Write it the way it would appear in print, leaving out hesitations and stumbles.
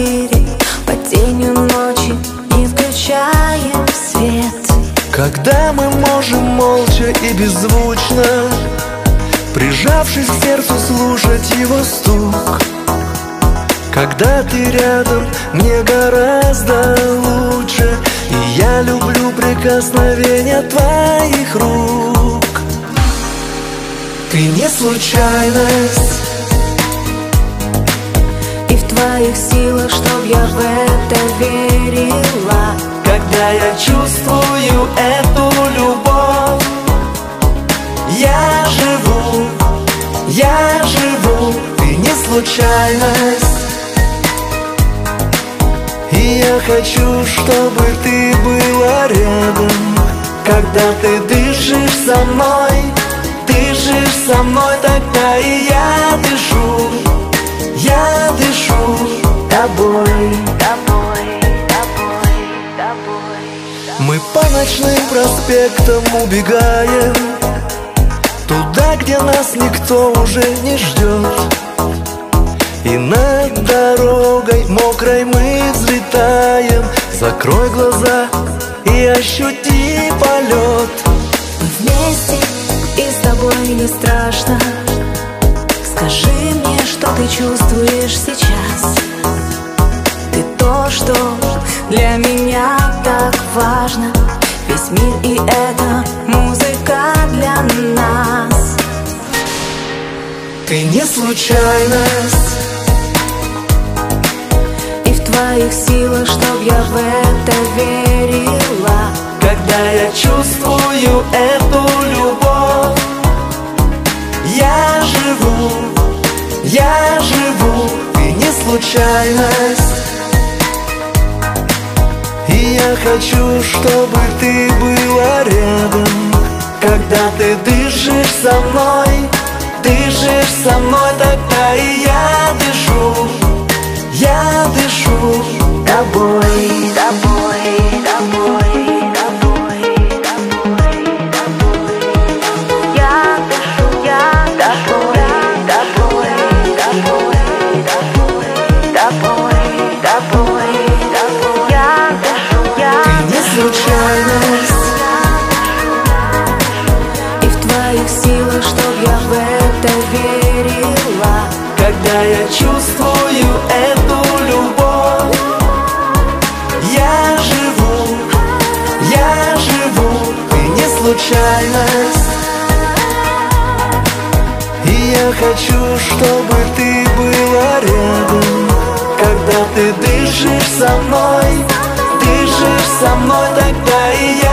квартире под тенью ночи, не включаем свет. Когда мы можем молча и беззвучно, прижавшись к сердцу, слушать его стук. Когда ты рядом, мне гораздо лучше, и я люблю прикосновения твоих рук. Ты не случайность, и в твоих силах, чтоб я в это верила. когда я чувствую эту любовь, я живу, ты не случайность. И я хочу, чтобы ты была рядом, когда ты дышишь со мной, тогда и я дышу тобой. Мы по ночным проспектам убегаем туда, где нас никто уже не ждет. И над дорогой мокрой мы взлетаем. Закрой глаза и ощути полет. Мы вместе, и с тобой не страшно. Скажи мне, что ты чувствуешь сейчас. Ты то, что для меня так важно. Весь мир и эта музыка для нас. Ты не случайность, и в твоих силах, чтоб я в это верила. когда я чувствую эту любовь, я живу, ты не случайность. И я хочу, чтобы ты была рядом, когда ты дышишь со мной, тогда и я дышу тобой. Случайность, и в твоих силах, чтоб я в это верила. когда я чувствую эту любовь, я живу, ты не случайность. И я хочу, чтобы ты была рядом, когда ты дышишь со мной, тогда и я